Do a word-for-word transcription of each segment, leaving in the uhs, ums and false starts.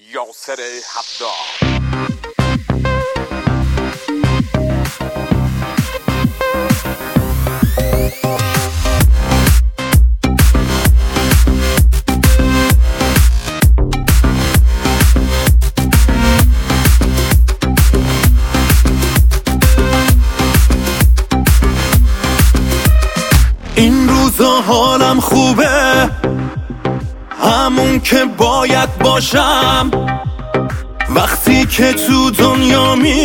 یاسر حداد. این روزا حالم خوبه، همون که باید باشم. وقتی که تو دنیا می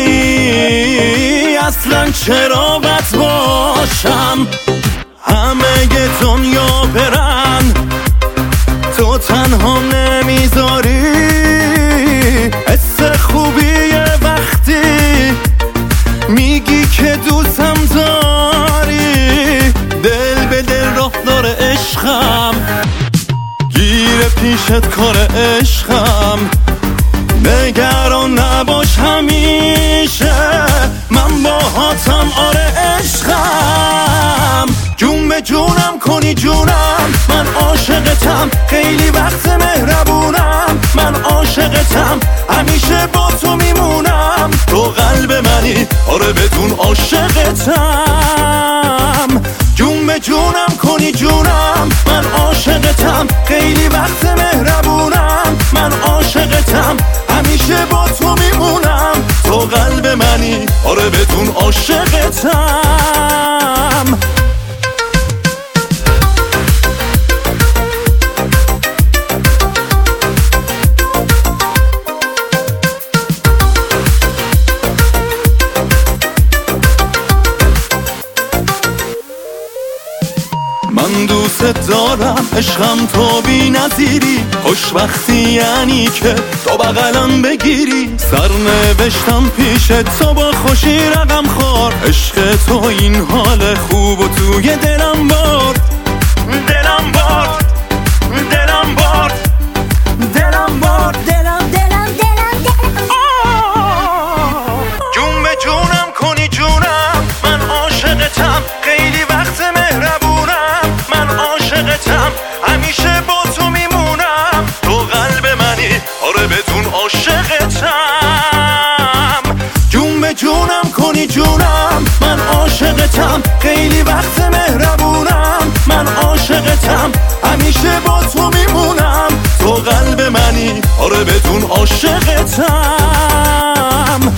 اصلا چرا بد باشم؟ همه ی دنیا برن، تو تنها نمیذاری. حس خوبیه وقتی میگی که دوستم داری. دل به دل راه داره عشقم، گیره پیشت کار عشقم. نگران نباش همیشه، من با هاتم آره عشقم. جون به جونم کنی جونم، من عاشقتم. خیلی وقت مهربونم، من عاشقتم. همیشه با تو میمونم، تو قلب منی آره بدون عاشقتم. جون به جونم کنی جونم، من عاشقتم. خیلی وقت مهربونم، من عاشقتم. همیشه با تو میمونم، تو قلب منی آره بدون عاشقتم. من دوست دارم، عشقم تو بی نظیری. خوشبختی یعنی که تو بغلم بگیری. سر نوشتم پیش تو با خوشی رقم خور. عشق تو این حال خوب و توی دلم بارد. دلم بارد دلم بارد دلم بارد دلم دلم دلم دلم جون به جونم کنی جونم، من عاشقتم. خیلی وقت مهربونم، من عاشقتم. همیشه با تو میمونم، تو قلب منی آره بدون عاشقتم. جون به جونم کنی جونم، من عاشقتم. خیلی وقت مهربونم، من عاشقتم. همیشه با تو میمونم، تو قلب منی آره بدون عاشقتم.